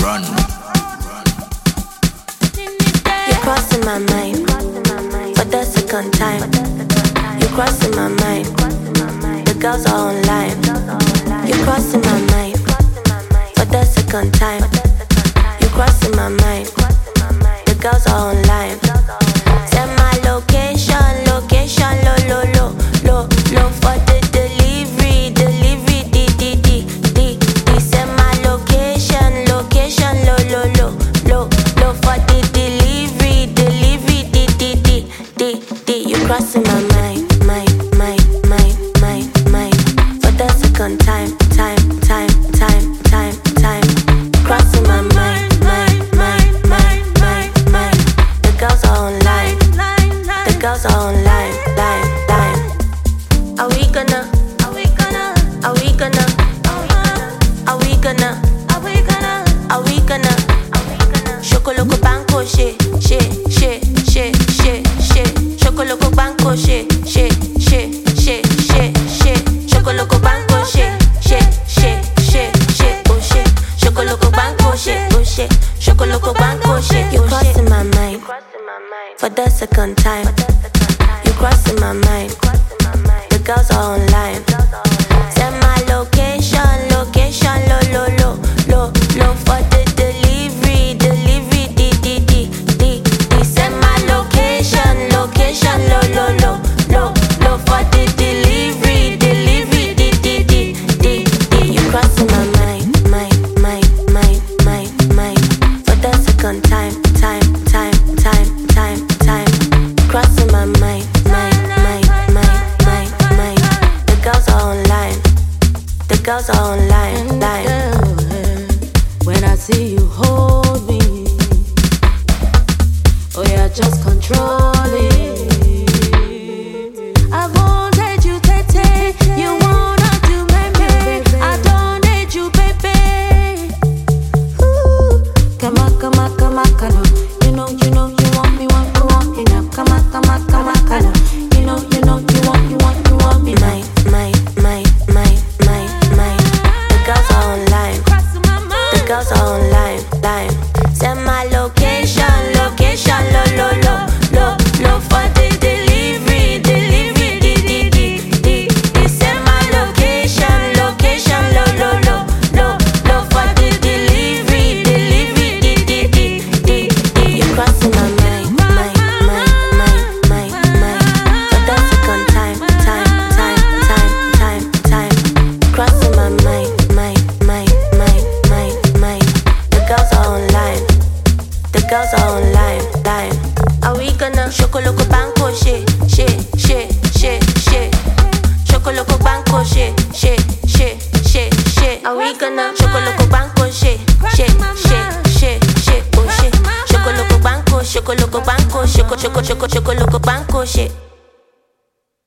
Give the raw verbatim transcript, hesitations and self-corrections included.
run. You're crossing my mind for the second time. You're crossing my mind. The girls are online. You're crossing my mind for the second time. You're crossing my mind. The girls are online. Send my location, location, lo lo lo lo lo for the delivery, delivery, di di di di di. Send my location, location, lo lo lo lo lo for the delivery, delivery, di di di di di. You're crossing my mind, mind, mind, mind, mind, mind for the second time, time, time, time, time, time. Crossing my mind, mind, mind, mind, mind, mind. The girls are online, the girls are online, line, line. Are we gonna? Are we gonna? Are we gonna? Are we gonna? Are we gonna? Are we gonna? Chocolate banco, she, she, she, she, she, she. Chocolate banco, she, she, she, she, she, she. Chocolate banco, she, she, she, she, she, oh she. Chocolate banco, she, oh she. Chocolate banco, she. You're crossing my mind for the second time. You're crossing my mind. The girls are online. Send my location, location, lo lo lo lo lo for the delivery, delivery, di di di di di. Send my location, location, lo lo lo lo lo for the delivery, delivery, di di di di di. You're crossing my mind, mind, mind, mind, mind, mind for the second time, time, time, time, time, time. Crossing my mind, mind, mind, mind, mind, mind. The girls are online. The girls are online, line. When I see you hold me, oh yeah, just control it. I won't let you take, you wanna do baby. I don't need you, baby. Ooh, come on, come on, come on, come on. You know, you know, you want me, want me, want me now. Come on, come on, come on, come on. You know, you know, you want, you want, you want me now. Mind, mind, mind, mind, mind, mind. The girls are online. The girls are online, line. Send my location, location, lo lo lo lo lo for the delivery, delivery, di di di di di. Send my location, location, lo lo lo lo lo for the delivery, delivery, di di di di di. You're crossing my mind, mind, mind, mind, mind, mind for the second time, time, time, time, time, time. Crossing my mind, mind, mind, mind, mind, mind. The girls are online. The girls are online, line. Are we gonna? Chocolate banco, she, she, she, she, she. Chocolate banco, she, she, she, she, she. Are we gonna? Chocolate banco, she, she, she, she, she, oh she. Chocolate banco, chocolate banco, choco, choco, choco, chocolate banco, she.